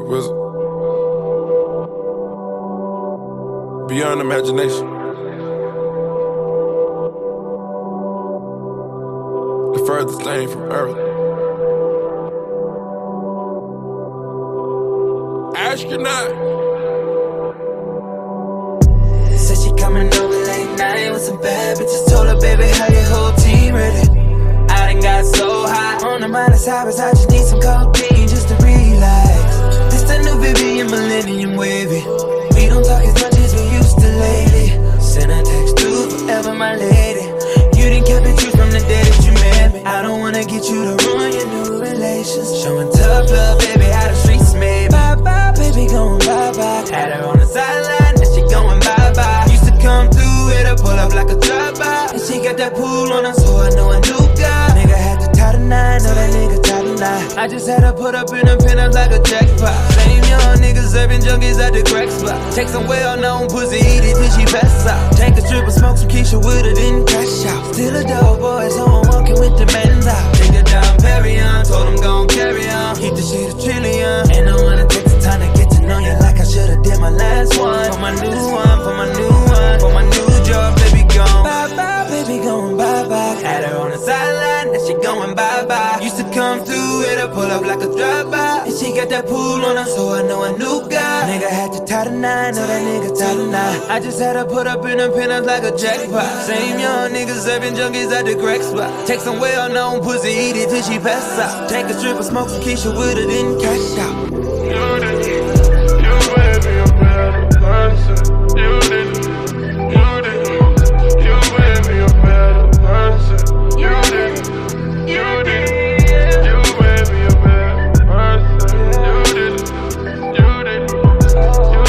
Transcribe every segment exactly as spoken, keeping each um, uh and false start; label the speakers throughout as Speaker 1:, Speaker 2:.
Speaker 1: wizard. Beyond imagination. The furthest thing from Earth. Astronaut.
Speaker 2: Said she coming over late night with some bad bitches. Told her, baby, how your whole team ready. I done got so high on the minus hours. I just need some codeine just to relax. This the new Vivian Millennium Wavy. We don't talk as much as we used to lately. Send a text to forever, my lady. You didn't keep it true from the day that you met me. I don't wanna get you to ruin your new relations. Showing tough love, baby, how the streets made. Bye bye, baby, going bye bye. Had her on the sideline, now she going bye bye. Used to come through with her, pull up like a drive-by. And she got that pool on her, so I know a new guy. Nigga had to tie the nine, know that nigga tie the nine. I just had her put up in a penthouse like a jackpot. Same young niggas serving junkies at the crack spot. Take some well-known pussy, eat it till she pass out. Take a strip and smoke some Keisha with her, then cash out. Still a dope boy, so I'm walking with the men's out. Take her down Perignon, told him gon' carry on. Keep the shit a trillion. And I wanna take the time to get to know you like I should've did my last one. For my new one, for my new one, for my new job, baby gone. Bye bye, baby going bye bye. Had her on the sideline, now she going bye bye. Used to come through with her, pull up like a drive-by. And she got that pool on her, so I know a new guy. Nigga had to tie the nine, know that nigga tie the nine. I just had her put up in a penthouse like a jackpot. Same young niggas serving junkies at the crack spot. Take some well-known pussy, eat it till she pass out. Take a strip and smoke some Keisha with her, then cash out.
Speaker 3: You did, you made me a better person. You did, you did, you made me a better person. You did, you did, you made me a better person. You did, you did, you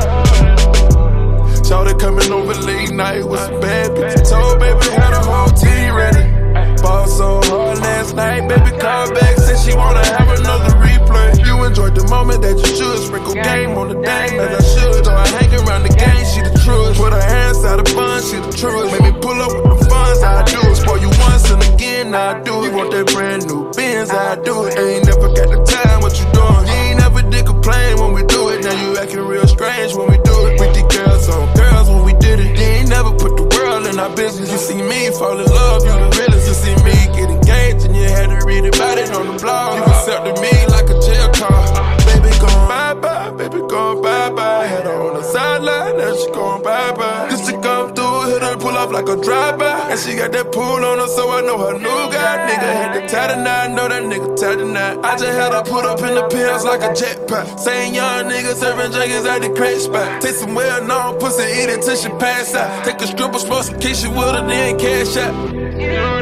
Speaker 3: did.
Speaker 1: Shawty coming over late night with some bad bitches. Told baby had a whole team ready. Ball so hard last night, baby called back, said she wanna have another replay. You enjoyed the moment that you should. Sprinkle game on the dame as I should. So I hang around the game, she the truest. Put her hands out of bun, she the truest. Make me pull up with the funds, I do it. Spoil you once and again, I do it. You want that brand new Benz, I do it. Ain't never got the time, what you doing? You ain't never did complain when we do it. Now you acting real strange when we do it. With the girls on girls when we did it. You ain't never put the world in our business. You see me fall in love, you the realest. You see me get engaged and you had to read about it on the blog. You accepted me like a jail call. Baby going bye-bye, baby going bye-bye. Had her on the sideline, now she going bye-bye. Just to come through, hit her, pull off like a drive-by. And she got that pool on her, so I know her new guy. Nigga had to tie the nine, know that nigga tie the nine. I just had her put up in the pills like a jetpack. Same young nigga serving junkies at the crack spot. Take some well-known pussy, eat it till she pass out. Take a stripper, smoke some Keisha with her, then cash out.